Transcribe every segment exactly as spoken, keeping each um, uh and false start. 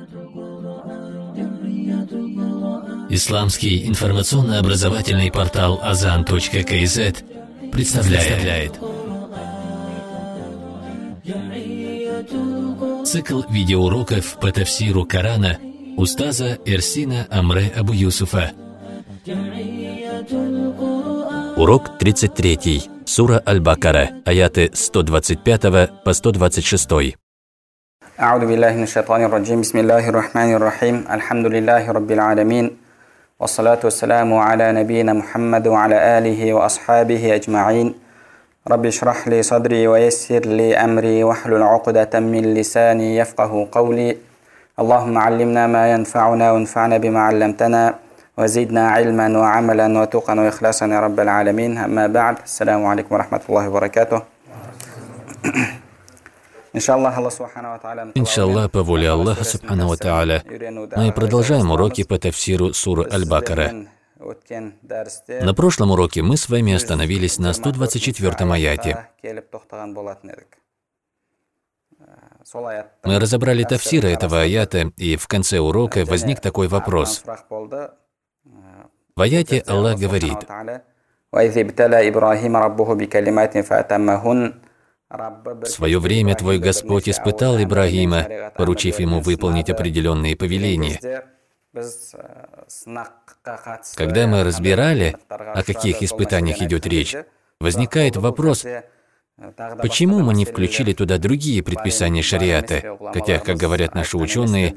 Исламский информационно-образовательный портал азан точка ка зет представляет цикл видеоуроков по тафсиру Корана устаза Эрсина Амре Абу Юсуфа. Урок тридцать три. Сура Аль-Бакара. Аяты с сто двадцать пятого по сто двадцать шестой. أعوذ بالله من الشيطان الرجيم بسم الله الرحمن الرحيم الحمد لله رب العالمين والصلاة والسلام على نبينا محمد وعلى آله وأصحابه أجمعين رب اشرح لي صدري ويسر لي أمري واحلل عقدة من لساني يفقه قولي اللهم علمنا ما ينفعنا وانفعنا بما علمتنا وزدنا علما وعملا وتقا وإخلاصا يا رب العالمين أما بعد السلام عليكم ورحمة الله وبركاته. Иншаллах, по воле Аллаха Субхану ва Тааля, мы продолжаем уроки по тафсиру суры Аль-Бакара. На прошлом уроке мы с вами остановились на сто двадцать четвёртом аяте. Мы разобрали тафсир этого аята, и в конце урока возник такой вопрос. В аяте Аллах говорит: «В свое время твой Господь испытал Ибрагима, поручив ему выполнить определенные повеления». Когда мы разбирали, о каких испытаниях идет речь, возникает вопрос, почему мы не включили туда другие предписания шариата, хотя, как говорят наши ученые,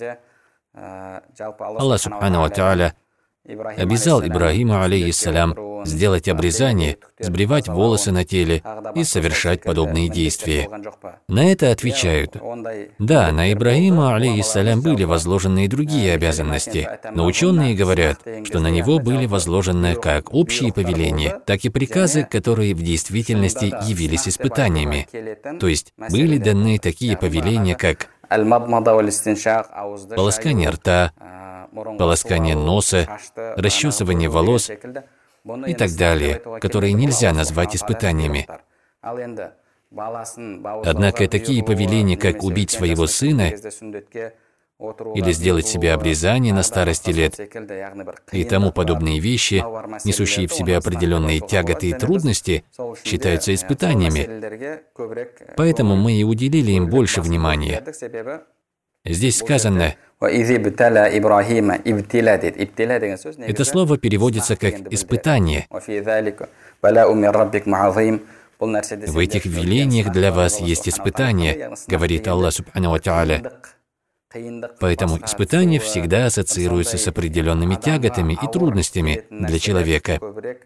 Аллах Субхану ва Тааля обязал Ибрагима, алейхиссалям, сделать обрезание, сбривать волосы на теле и совершать подобные действия. На это отвечают: да, на Ибрагима, алейхиссалям, были возложены и другие обязанности, но ученые говорят, что на него были возложены как общие повеления, так и приказы, которые в действительности явились испытаниями. То есть были даны такие повеления, как полоскание рта, полоскание носа, расчесывание волос и так далее, которые нельзя назвать испытаниями. Однако такие повеления, как убить своего сына или сделать себе обрезание на старости лет и тому подобные вещи, несущие в себе определенные тяготы и трудности, считаются испытаниями. Поэтому мы и уделили им больше внимания. Здесь сказано, это слово переводится как «испытание». В этих велениях для вас есть испытания, говорит Аллах Субхану ва Тааля. Поэтому испытания всегда ассоциируются с определенными тяготами и трудностями для человека.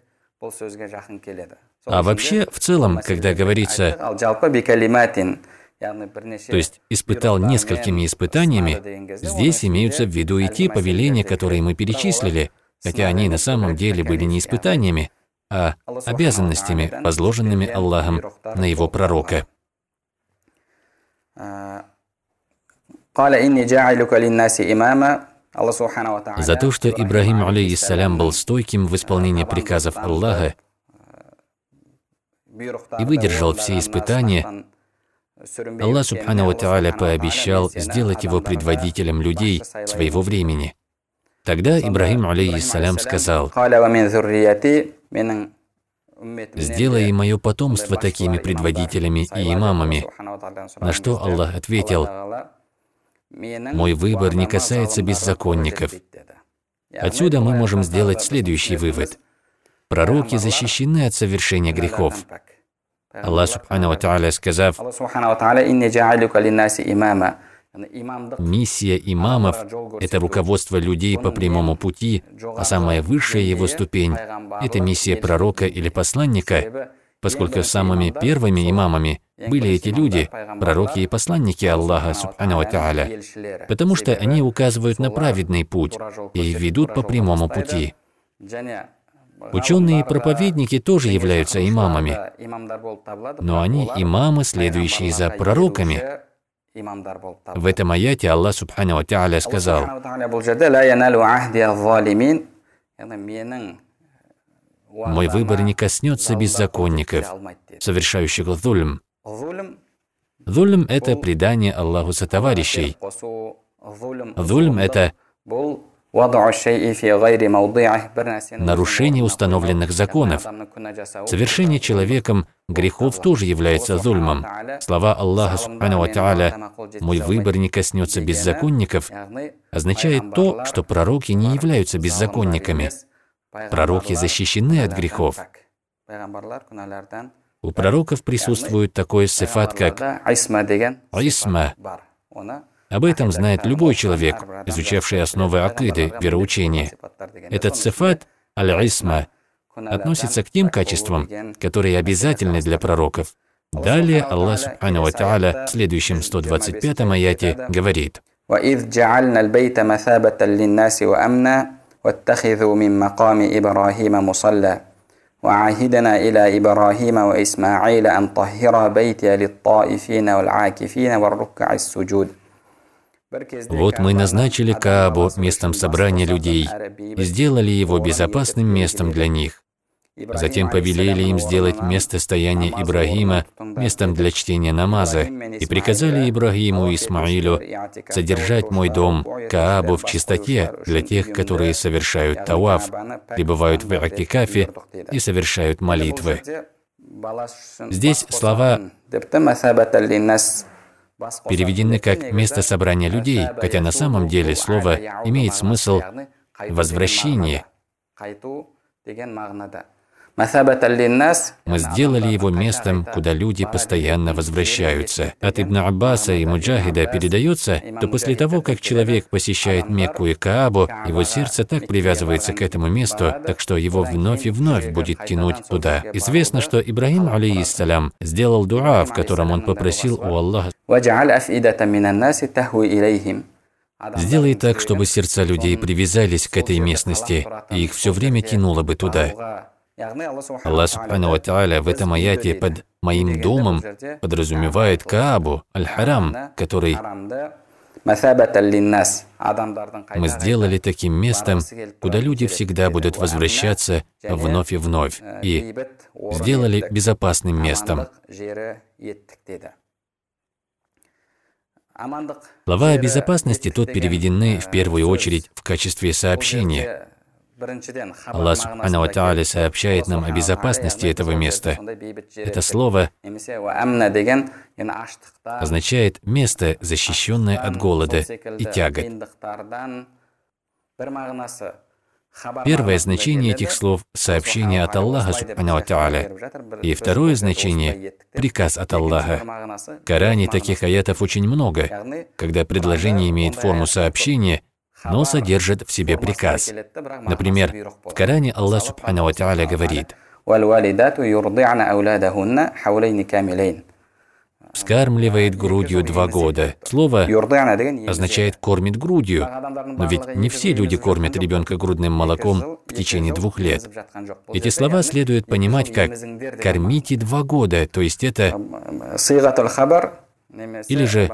А вообще, в целом, когда говорится, то есть испытал несколькими испытаниями, здесь имеются в виду и те повеления, которые мы перечислили, хотя они на самом деле были не испытаниями, а обязанностями, возложенными Аллахом на его пророка. За то, что Ибрагим, алейхиссалям, был стойким в исполнении приказов Аллаха и выдержал все испытания, Аллах Субхану ва Тааля пообещал сделать его предводителем людей своего времени. Тогда Ибрагим, алейхиссалям, сказал: «Сделай и мое потомство такими предводителями и имамами». На что Аллах ответил: «Мой выбор не касается беззаконников». Отсюда мы можем сделать следующий вывод. Пророки защищены от совершения грехов. Аллах Субхану ва Тааля, сказав: «Миссия имамов – это руководство людей по прямому пути, а самая высшая его ступень – это миссия пророка или посланника, поскольку самыми первыми имамами были эти люди, пророки и посланники Аллаха Субхану ва Тааля, потому что они указывают на праведный путь и ведут по прямому пути». Ученые и проповедники тоже являются имамами, но они имамы, следующие за пророками. В этом аяте Аллах Субхану ва Тааля сказал: «Мой выбор не коснется беззаконников, совершающих зульм». Зульм – это предание Аллаху сотоварищей, Зульм – это нарушение установленных законов. Совершение человеком грехов тоже является зульмом. Слова Аллаха Субхану ва Тааля «Мой выбор не коснется беззаконников» означает то, что пророки не являются беззаконниками. Пророки защищены от грехов. У пророков присутствует такой сифат, как исма. Об этом знает любой человек, изучавший основы акиды, вероучения. Этот сифат, аль-исма, относится к тем качествам, которые обязательны для пророков. Далее Аллах Субхану ва Тааля в следующем сто двадцать пятом аяте говорит: وَإِذْ جَعَلْنَا الْبَيْتَ مَثَابَةً لِلنَّاسِ وَأَمْنًا وَاتَّخِذُوا مِن مَّقَامِ إِبْرَاهِيمَ مُصَلًّى وَعَهِدْنَا إِلَى إِبْرَاهِيمَ وَإِسْمَاعِيلَ أَن طَهِّرَا بَيْتِيَ لِلطَّائِفِينَ وَالْعَاكِفِينَ وَالرُّكَّعِ السُّجُودِ. Вот мы назначили Каабу местом собрания людей и сделали его безопасным местом для них. Затем повелели им сделать место стояния Ибрагима местом для чтения намаза и приказали Ибрагиму и Исмаилю содержать мой дом, Каабу, в чистоте для тех, которые совершают таваф, пребывают в и'тикафе и совершают молитвы. Здесь слова переведены как «место собрания людей», хотя на самом деле слово имеет смысл «возвращение». Мы сделали его местом, куда люди постоянно возвращаются. От Ибн Аббаса и Муджахида передается, что после того, как человек посещает Мекку и Каабу, его сердце так привязывается к этому месту, так что его вновь и вновь будет тянуть туда. Известно, что Ибрагим, алейхиссалям, сделал дуа, в котором он попросил у Аллаха: «Сделай так, чтобы сердца людей привязались к этой местности, и их все время тянуло бы туда». Аллах Субхану ва Тааля в этом аяте под «моим домом» подразумевает Каабу, аль-Харам, который мы сделали таким местом, куда люди всегда будут возвращаться вновь и вновь, и сделали безопасным местом. Слова о безопасности тут переведены в первую очередь в качестве сообщения. Аллах Субхану ва Тааля сообщает нам о безопасности этого места. Это слово означает место, защищенное от голода и тягот. Первое значение этих слов – сообщение от Аллаха Субхану ва Тааля. И второе значение – приказ от Аллаха. В Коране таких аятов очень много, когда предложение имеет форму сообщения, но содержит в себе приказ. Например, в Коране Аллах Субхану ва Тааля говорит: «Вскармливает грудью два года». Слово означает «кормит грудью», но ведь не все люди кормят ребенка грудным молоком в течение двух лет. Эти слова следует понимать как «кормите два года», то есть это или же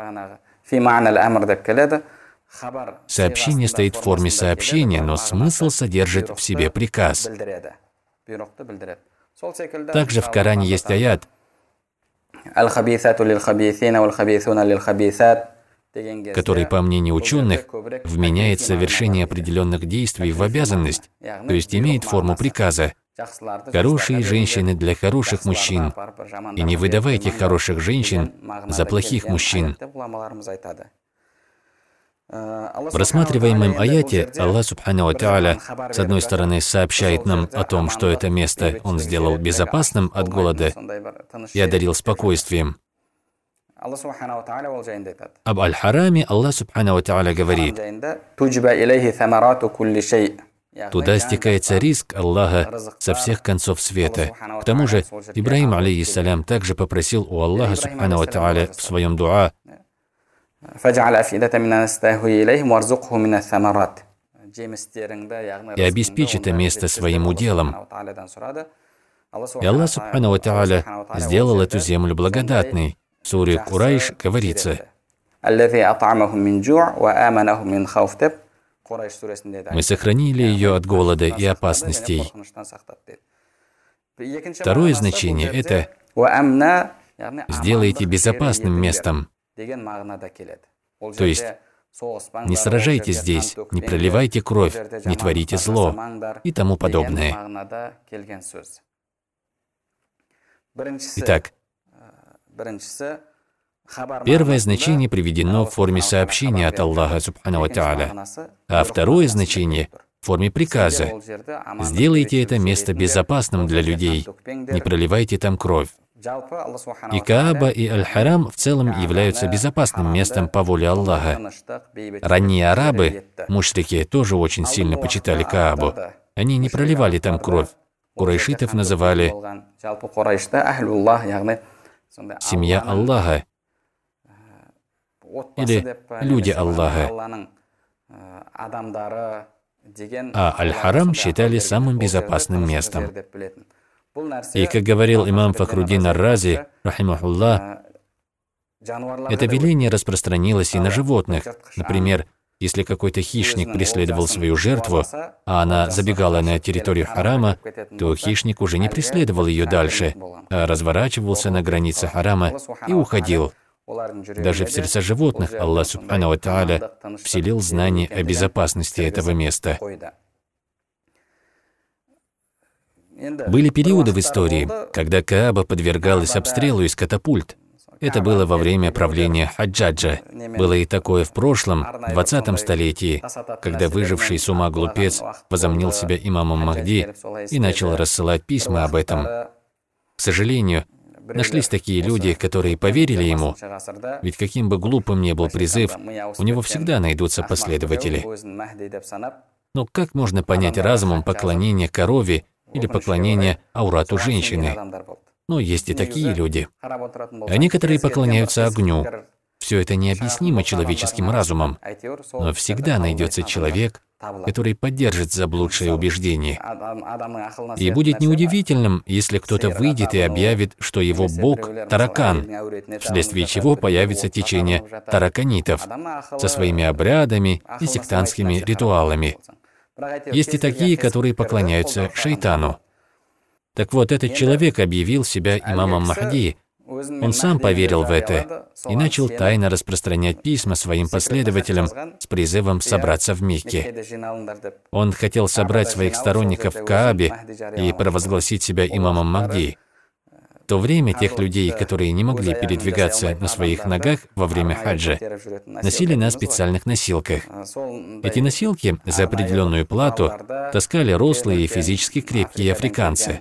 сообщение стоит в форме сообщения, но смысл содержит в себе приказ. Также в Коране есть аят, который, по мнению ученых, вменяет совершение определенных действий в обязанность, то есть имеет форму приказа. Хорошие женщины для хороших мужчин, и не выдавайте хороших женщин за плохих мужчин. В рассматриваемом аяте Аллах Субхану ва Тааля с одной стороны сообщает нам о том, что это место Он сделал безопасным от голода и одарил спокойствием. Об Аль-Хараме Аллах Субхану ва Тааля говорит: «Туда стекается ризк Аллаха со всех концов света». К тому же Ибрагим, алейхиссалям, также попросил у Аллаха Субхану ва Тааля в своем дуа: «И обеспечь это место своим уделом». И Аллах Субхану ва Тааля сделал эту землю благодатной. В суре Курайш говорится: «Мы сохранили ее от голода и опасностей». Второе значение – это «сделайте безопасным местом». То есть Не сражайтесь здесь, не проливайте кровь, не творите зло и тому подобное. Итак, первое значение приведено в форме сообщения от Аллаха Субхану ва Тааля, а второе значение в форме приказа. Сделайте это место безопасным для людей, не проливайте там кровь. И Кааба и Аль-Харам в целом являются безопасным местом по воле Аллаха. Ранние арабы, мушрики, тоже очень сильно почитали Каабу. Они не проливали там кровь. Курайшитов называли «семья Аллаха» или «люди Аллаха». А Аль-Харам считали самым безопасным местом. И, как говорил имам Фахруддин ар-Рази, рахимахуллах, это веление распространилось и на животных. Например, если какой-то хищник преследовал свою жертву, а она забегала на территорию харама, то хищник уже не преследовал ее дальше, а разворачивался на границе харама и уходил. Даже в сердца животных Аллах Субхану ва Тааля вселил знание о безопасности этого места. Были периоды в истории, когда Кааба подвергалась обстрелу из катапульт. Это было во время правления Хаджаджа. Было и такое в прошлом, двадцатом столетии, когда выживший с ума глупец возомнил себя имамом Махди и начал рассылать письма об этом. К сожалению, нашлись такие люди, которые поверили ему, ведь каким бы глупым ни был призыв, у него всегда найдутся последователи. Но как можно понять разумом поклонение корове или поклонение аурату женщины? Но есть и такие люди. А некоторые поклоняются огню. Все это необъяснимо человеческим разумом. Но всегда найдется человек, который поддержит заблудшее убеждение. И будет неудивительным, если кто-то выйдет и объявит, что его бог – таракан, вследствие чего появится течение тараканитов со своими обрядами и сектантскими ритуалами. Есть и такие, которые поклоняются шайтану. Так вот, этот человек объявил себя имамом Махди. Он сам поверил в это и начал тайно распространять письма своим последователям с призывом собраться в Мекке. Он хотел собрать своих сторонников в Каабе и провозгласить себя имамом Махди. В то время тех людей, которые не могли передвигаться на своих ногах во время хаджа, носили на специальных носилках. Эти носилки за определенную плату таскали рослые и физически крепкие африканцы.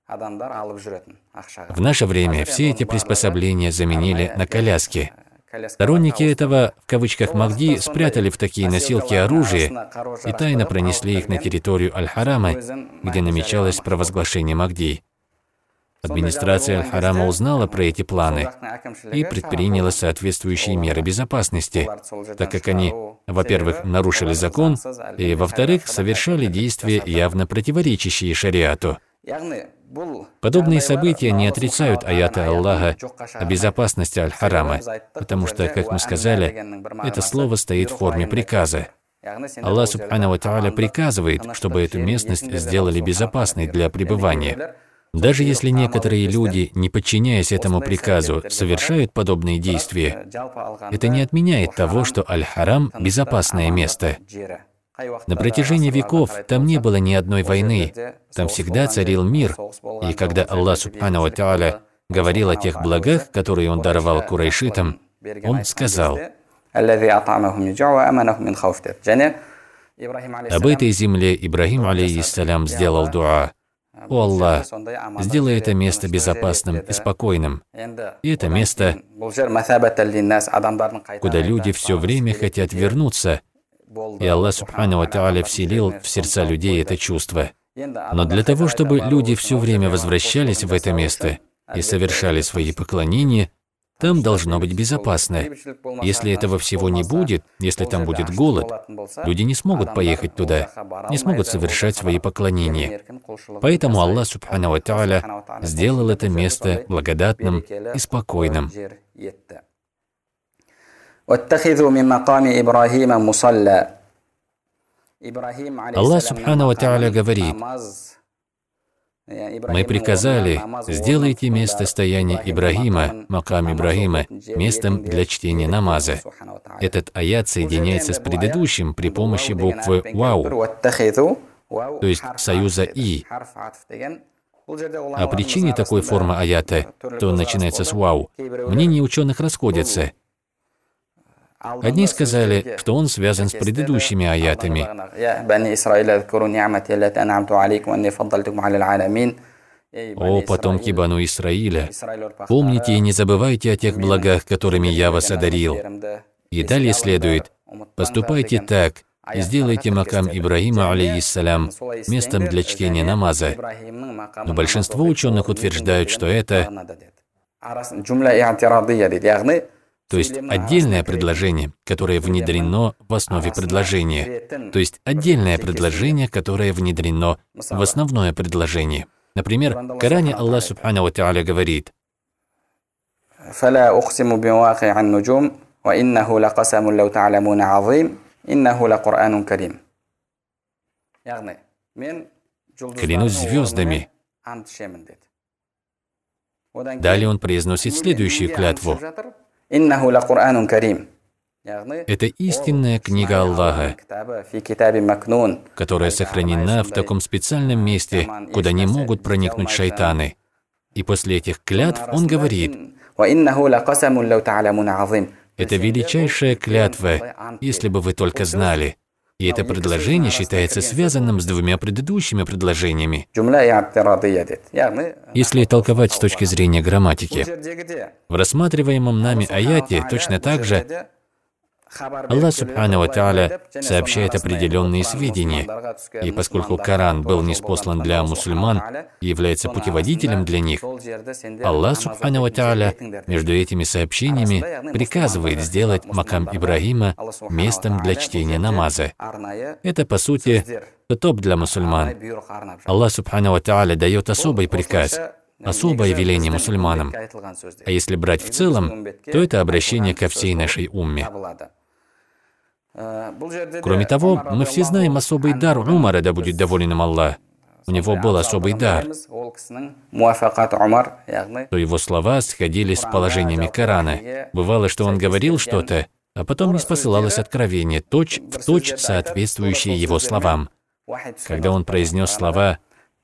В наше время все эти приспособления заменили на коляски. Сторонники этого, в кавычках, Махди спрятали в такие носилки оружие и тайно пронесли их на территорию Аль-Харама, где намечалось провозглашение Махди. Администрация Аль-Харама узнала про эти планы и предприняла соответствующие меры безопасности, так как они, во-первых, нарушили закон, и, во-вторых, совершали действия, явно противоречащие шариату. Подобные события не отрицают аяты Аллаха о безопасности Аль-Харама, потому что, как мы сказали, это слово стоит в форме приказа. Аллах Субхану ва Тааля приказывает, чтобы эту местность сделали безопасной для пребывания. Даже если некоторые люди, не подчиняясь этому приказу, совершают подобные действия, это не отменяет того, что Аль-Харам – безопасное место. На протяжении веков там не было ни одной войны, там всегда царил мир, и когда Аллах Субхану ва Тааля говорил о тех благах, которые Он даровал курайшитам, Он сказал: «Об этой земле Ибрахим, алейхиссалям, сделал дуа: «О Аллах, сделай это место безопасным и спокойным». И это место, куда люди все время хотят вернуться, и Аллах Субхану ва Тааля вселил в сердца людей это чувство. Но для того, чтобы люди все время возвращались в это место и совершали свои поклонения, там должно быть безопасно. Если этого всего не будет, если там будет голод, люди не смогут поехать туда, не смогут совершать свои поклонения. Поэтому Аллах Субхану ва Тааля сделал это место благодатным и спокойным. Аллах Субхану ва Тааля говорит: Мы приказали: сделайте место стояния Ибрагима, макам Ибрагима, местом для чтения намаза. Этот аят соединяется с предыдущим при помощи буквы «вау», то есть союза «и». О причине такой формы аята, что он начинается с «вау», мнения ученых расходятся. Одни сказали, что он связан с предыдущими аятами. «О потомки Бану Исраиля, помните и не забывайте о тех благах, которыми я вас одарил». И далее следует: «Поступайте так и сделайте макам Ибрагима, алейхиссалям, местом для чтения намаза». Но большинство ученых утверждают, что это, то есть отдельное предложение, которое внедрено в основе предложения, то есть отдельное предложение, которое внедрено в основное предложение. Например, в Коране Аллах Субхану ва Тааля говорит: «Фаля ухсиму биваки ан нуджум, ва иннаху лакасаму лау та'ламуна азим, иннаху лакуранун карим». Клянусь звездами. Далее он произносит следующую клятву: это истинная книга Аллаха, которая сохранена в таком специальном месте, куда не могут проникнуть шайтаны. И после этих клятв он говорит: это величайшая клятва, если бы вы только знали. И это предложение считается связанным с двумя предыдущими предложениями. Если толковать с точки зрения грамматики, в рассматриваемом нами аяте точно так же Аллах Субхану ва Тааля сообщает определенные сведения, и поскольку Коран был ниспослан для мусульман и является путеводителем для них, Аллах Субхану ва Тааля между этими сообщениями приказывает сделать макам Ибрагима местом для чтения намаза. Это, по сути, топ для мусульман. Аллах Субхану ва Тааля дает особый приказ, особое веление мусульманам. А если брать в целом, то это обращение ко всей нашей умме. Кроме того, мы все знаем особый дар Умара, да будет доволен им Аллах. У него был особый дар, то его слова сходились с положениями Корана. Бывало, что он говорил что-то, а потом не спосылалось откровение, точь в точь соответствующие его словам. Когда он произнес слова,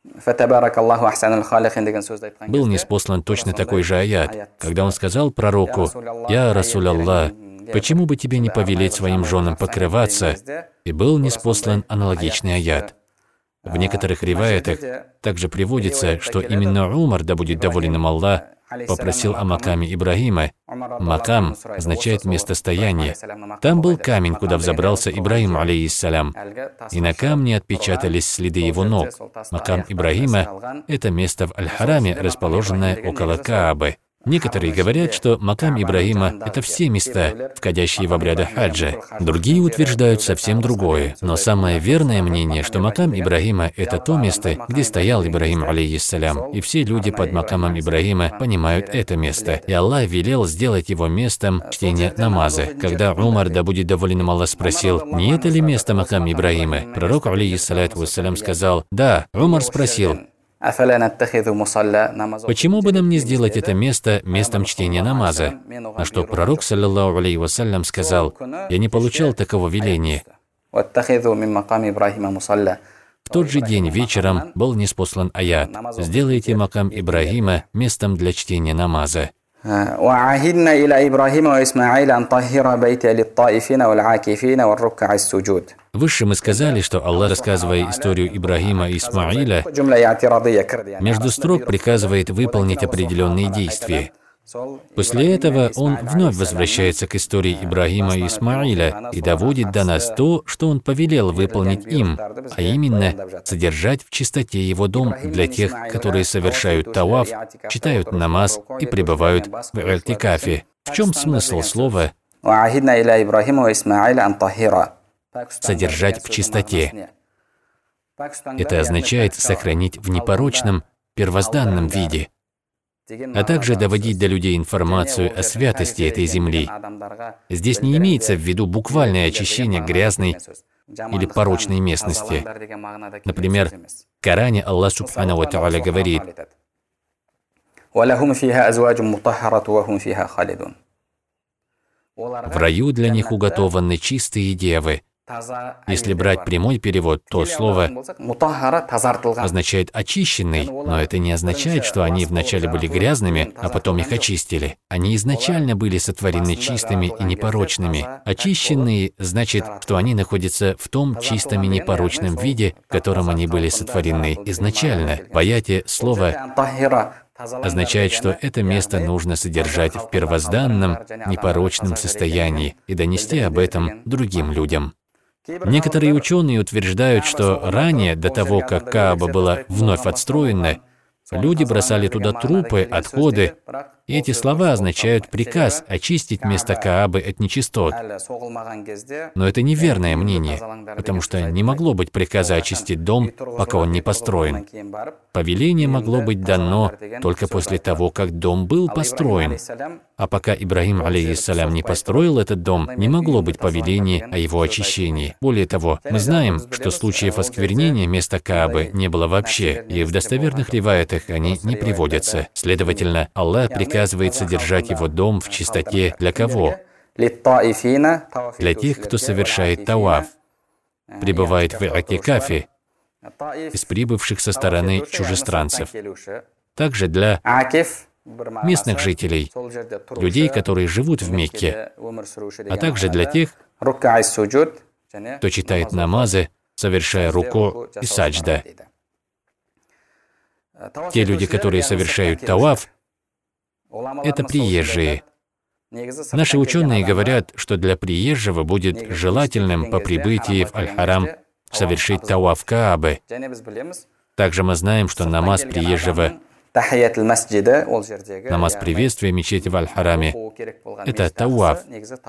был ниспослан точно такой же аят, когда он сказал пророку: «Я Расуль Аллах, почему бы тебе не повелеть своим женам покрываться?» И был ниспослан аналогичный аят. В некоторых риваятах также приводится, что именно Умар, да будет доволен им Аллах, попросил о макаме Ибрагима. Макам означает место стояния. Там был камень, куда взобрался Ибрагим, алейхиссалям, и на камне отпечатались следы его ног. Макам Ибрагима — это место в Аль-Хараме, расположенное около Каабы. Некоторые говорят, что макам Ибрагима — это все места, входящие в обряды хаджа. Другие утверждают совсем другое. Но самое верное мнение, что макам Ибрагима — это то место, где стоял Ибрагим, алейхиссалям. И все люди под макамом Ибрагима понимают это место. И Аллах велел сделать его местом чтения намаза. Когда Умар, да будет доволен им Аллах, спросил: не это ли место макам Ибрагима? Пророк, алейхиссалату вассалям, сказал: да. Умар спросил: почему бы нам не сделать это место местом чтения намаза? На что пророк, саллаллаху алейхи вассалям, сказал: я не получал такого веления. В тот же день вечером был ниспослан аят: сделайте макам Ибрагима местом для чтения намаза. وعهدنا إلى إبراهيم وإسماعيل أن طهر بيتي للطائفين والعاكفين والركع السجود. Выше мы сказали, что Аллах, рассказывая историю Ибрагима и Исмаиля, между строк приказывает выполнить определенные действия. После этого он вновь возвращается к истории Ибрагима и Исмаиля и доводит до нас то, что он повелел выполнить им, а именно содержать в чистоте его дом для тех, которые совершают таваф, читают намаз и пребывают в и'тикафе. В чем смысл слова «содержать в чистоте»? Это означает сохранить в непорочном, первозданном виде, а также доводить до людей информацию о святости этой земли. Здесь не имеется в виду буквальное очищение грязной, или порочной местности. Например, в Коране Аллах Субхану ва Тааля говорит: «В раю для них уготованы чистые девы». Если брать прямой перевод, то слово означает «очищенный», но это не означает, что они вначале были грязными, а потом их очистили. Они изначально были сотворены чистыми и непорочными. Очищенные значит, что они находятся в том чистом и непорочном виде, в котором они были сотворены изначально. В аяте слово означает, что это место нужно содержать в первозданном, непорочном состоянии и донести об этом другим людям. Некоторые ученые утверждают, что ранее, до того, как Кааба была вновь отстроена, люди бросали туда трупы, отходы, и эти слова означают приказ очистить место Каабы от нечистот. Но это неверное мнение, потому что не могло быть приказа очистить дом, пока он не построен. Повеление могло быть дано только после того, как дом был построен. А пока Ибрахим, алейхиссалям, не построил этот дом, не могло быть повеления о его очищении. Более того, мы знаем, что случаев осквернения места Каабы не было вообще, и в достоверных риваятах они не приводятся. Следовательно, Аллах приказывает содержать его дом в чистоте для кого? Для тех, кто совершает тауаф, пребывает в и'тикафе, из прибывших со стороны чужестранцев. Также для местных жителей, людей, которые живут в Мекке, а также для тех, кто читает намазы, совершая руку и саджда. Те люди, которые совершают тауаф, это приезжие. Наши ученые говорят, что для приезжего будет желательным по прибытии в Аль-Харам совершить тауаф Каабы. Также мы знаем, что намаз приезжего, намаз приветствия мечети в Аль-Хараме, это тауаф.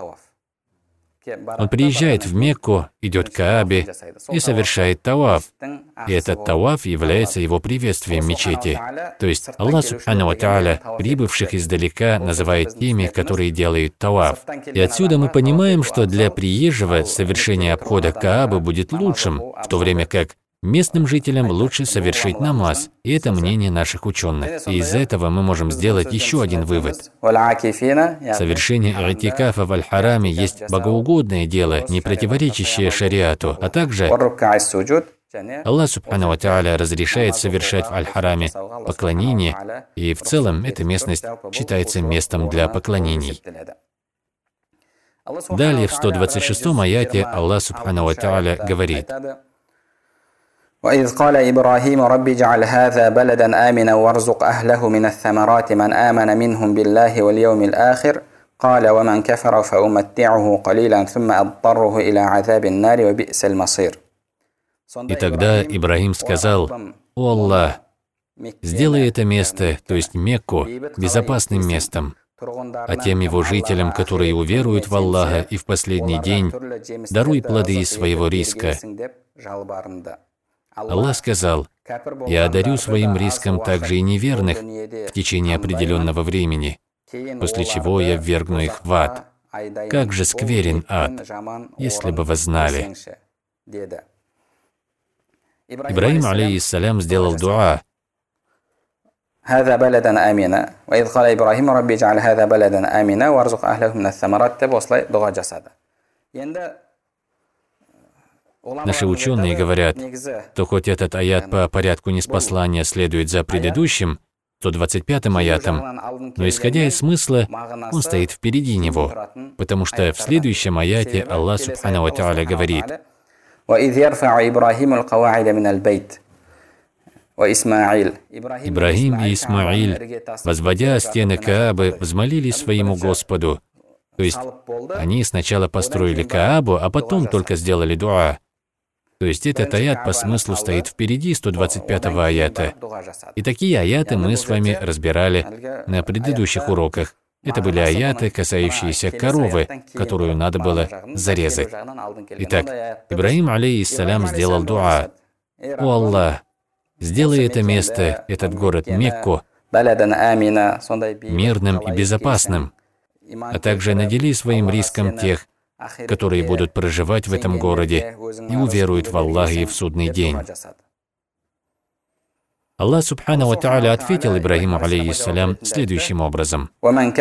Он приезжает в Мекку, идет к Каабе и совершает тауаф. И этот тауаф является его приветствием мечети. То есть Аллах Субхану ва Тааля прибывших издалека называет теми, которые делают тауаф. И отсюда мы понимаем, что для приезжего совершение обхода Каабы будет лучшим, в то время как местным жителям лучше совершить намаз, и это мнение наших ученых. И из этого мы можем сделать еще один вывод. Совершение и'тикафа в Аль-Хараме есть богоугодное дело, не противоречащее шариату, а также Аллах Субхану ва Тааля разрешает совершать в Аль-Хараме поклонение, и в целом эта местность считается местом для поклонений. Далее в сто двадцать шестом аяте Аллах Субхану ва Тааля говорит: وإذ قال إبراهيم رب اجعل هذا بلدا آمنا وارزق أهله من الثمرات من آمن منهم بالله واليوم الآخر قال ومن كفر فأمتعه قليلا ثم أضطره إلى عذاب النار وبئس المصير. И тогда Ибрахим сказал: «О Аллах, сделай это место, то есть Мекку, безопасным местом, а тем его жителям, которые уверуют в Аллаха и в последний день, даруй плоды из своего риска». Аллах сказал: «Я одарю своим риском также и неверных в течение определенного времени, после чего я ввергну их в ад. Как же скверен ад, если бы вы знали». Ибрахим, алейхиссалям, сделал дуа. هذا بلدا آمنا وإذ قال إبراهيم ربي اجعل هذا بلدا آمنا وارزق أهله من الثمرات после дуа жасады. Наши ученые говорят, что хоть этот аят по порядку ниспослания следует за предыдущим, сто двадцать пятым аятом, но исходя из смысла, он стоит впереди него, потому что в следующем аяте Аллах Субхану ва Тааля говорит: Ибрахим и Исмаиль, возводя стены Каабы, взмолились своему Господу. То есть они сначала построили Каабу, а потом только сделали дуа. То есть этот аят по смыслу стоит впереди сто двадцать пятого аята. И такие аяты мы с вами разбирали на предыдущих уроках. Это были аяты, касающиеся коровы, которую надо было зарезать. Итак, Ибрахим, алейхиссалям, сделал дуа: «О Аллах, сделай это место, этот город Мекку, мирным и безопасным, а также надели своим риском тех, которые будут проживать в этом городе и уверуют в Аллаха и в судный день. Аллах Субхану ва Тааля ответил Ибрахиму алейхиссалям следующим образом: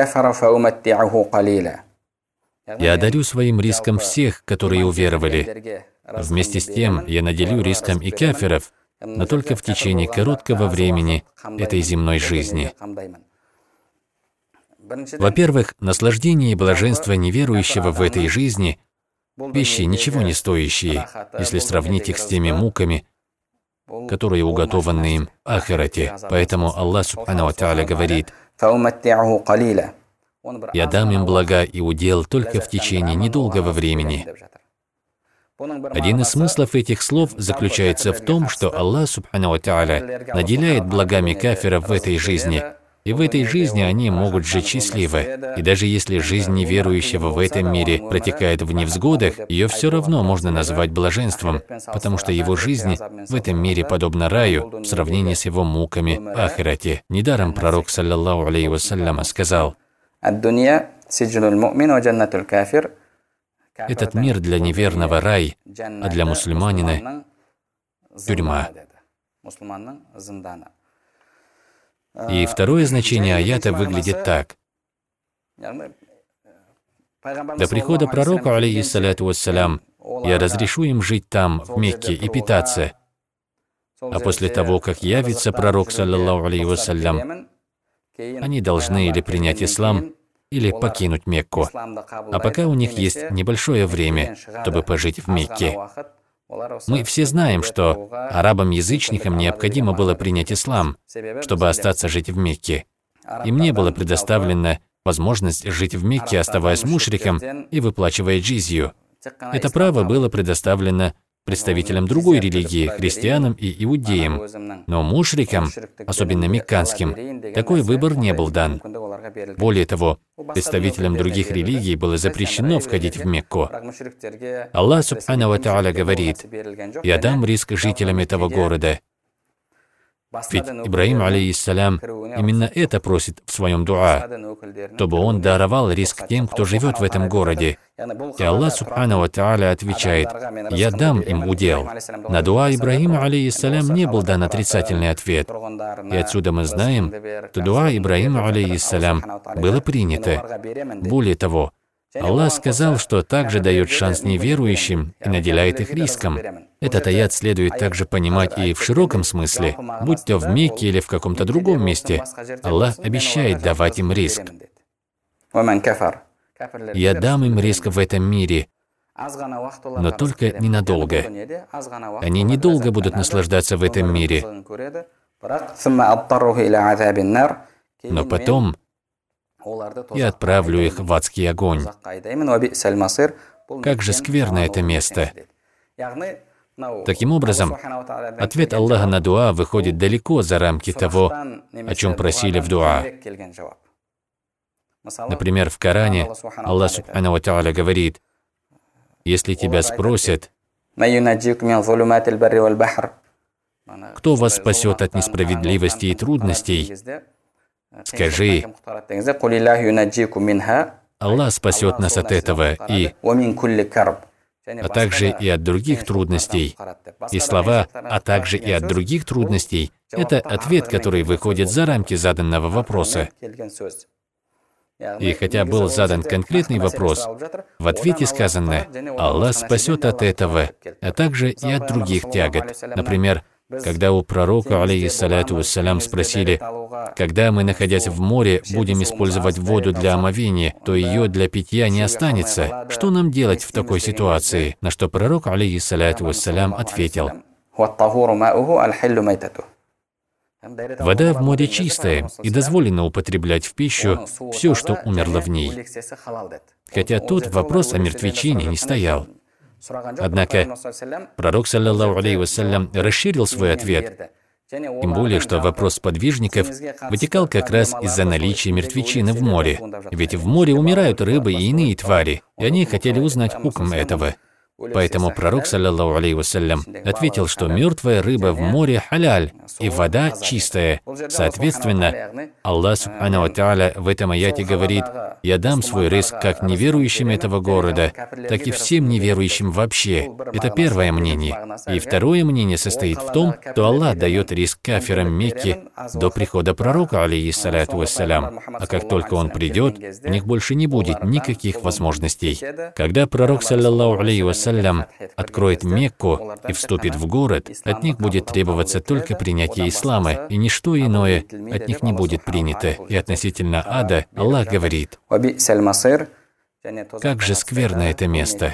«Я одарю своим риском всех, которые уверовали. Вместе с тем я наделю риском и кафиров, но только в течение короткого времени этой земной жизни». Во-первых, наслаждение и блаженство неверующего в этой жизни – вещи ничего не стоящие, если сравнить их с теми муками, которые уготованы им в ахирате. Поэтому Аллах Субхану ва Тааля говорит: «Я дам им блага и удел только в течение недолгого времени». Один из смыслов этих слов заключается в том, что Аллах Субхану ва Тааля наделяет благами кафиров в этой жизни, и в этой жизни они могут жить счастливо. И даже если жизнь неверующего в этом мире протекает в невзгодах, ее все равно можно назвать блаженством, потому что его жизнь в этом мире подобна раю в сравнении с его муками в ахирате. Недаром пророк, саллаллаху алейхи вассалям, сказал: «Этот мир для неверного рай, а для мусульманина тюрьма». И второе значение аята выглядит так: «До прихода пророка, алейхиссаляту вассалям, я разрешу им жить там, в Мекке, и питаться. А после того, как явится пророк, саллаллаху алейхи вассалям, они должны или принять ислам, или покинуть Мекку. А пока у них есть небольшое время, чтобы пожить в Мекке». Мы все знаем, что арабам-язычникам необходимо было принять ислам, чтобы остаться жить в Мекке. Им не было предоставлена возможность жить в Мекке, оставаясь мушриком и выплачивая джизью. Это право было предоставлено представителям другой религии, христианам и иудеям. Но мушрикам, особенно мекканским, такой выбор не был дан. Более того, представителям других религий было запрещено входить в Мекку. Аллах Субхану ва Тааля говорит: «Я дам риск жителям этого города». Ведь Ибрахим, алейхиссалям, именно это просит в своем дуа, чтобы он даровал риск тем, кто живет в этом городе. И Аллах Субхану ва Тааля отвечает: «Я дам им удел». На дуа Ибрахима, алейхиссалям, не был дан отрицательный ответ. И отсюда мы знаем, что дуа Ибрахима, алейхиссалям, было принято. Более того, Аллах сказал, что также дает шанс неверующим и наделяет их риском. Этот аят следует также понимать и в широком смысле. Будь то в Мекке или в каком-то другом месте, Аллах обещает давать им риск. «Я дам им риск в этом мире, но только ненадолго. Они недолго будут наслаждаться в этом мире, но потом я отправлю их в адский огонь». Как же скверно это место! Таким образом, ответ Аллаха на дуа выходит далеко за рамки того, о чем просили в дуа. Например, в Коране Аллах Субхану ва Тааля говорит: «Если тебя спросят, кто вас спасет от несправедливости и трудностей, скажи: Аллах спасет нас от этого и, а также и от других трудностей». И слова «а также и от других трудностей» — это ответ, который выходит за рамки заданного вопроса. И хотя был задан конкретный вопрос, в ответе сказано: «Аллах спасет от этого, а также и от других тягот». Например, когда у пророка, алейхиссаляту вассалям, спросили: «Когда мы, находясь в море, будем использовать воду для омовения, то ее для питья не останется. Что нам делать в такой ситуации?» На что пророк, алейхиссаляту вассалям, ответил: «Вода в море чистая, и дозволено употреблять в пищу все, что умерло в ней». Хотя тут вопрос о мертвечине не стоял. Однако пророк, саллаллаху алейхи вассалям, расширил свой ответ, тем более, что вопрос подвижников вытекал как раз из-за наличия мертвечины в море. Ведь в море умирают рыбы и иные твари, и они хотели узнать хукм этого. Поэтому пророк, саллаллаху алейхи вассалям, ответил, что мертвая рыба в море халяль, и вода чистая. Соответственно, Аллах субхану ва тааля в этом аяте говорит: «Я дам свой ризк как неверующим этого города, так и всем неверующим вообще». Это первое мнение. И второе мнение состоит в том, что Аллах дает ризк кафирам Мекки до прихода пророка, алейхиссаляту вассалям. А как только он придет, у них больше не будет никаких возможностей. Когда пророк, саллаллаху алейхи вассалям, откроет Мекку и вступит в город, от них будет требоваться только принятие ислама, и ничто иное от них не будет принято. И относительно ада Аллах говорит: «Как же скверно это место».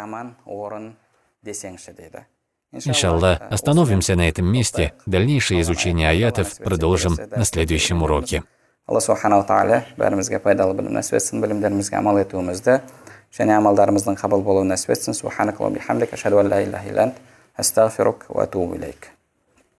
Иншаллах, остановимся на этом месте. Дальнейшее изучение аятов продолжим на следующем уроке. Аллах субхану тааля бәрімізге пайдалы білім нәсіп етсін, білімдерімізге амал етуімізді және амалдарымыздың қабыл болуын нәсіп етсін. Субханакаллахумма бихамдика, ашһаду ан ла илаха илля ант, астағфирук ва атубу илейк.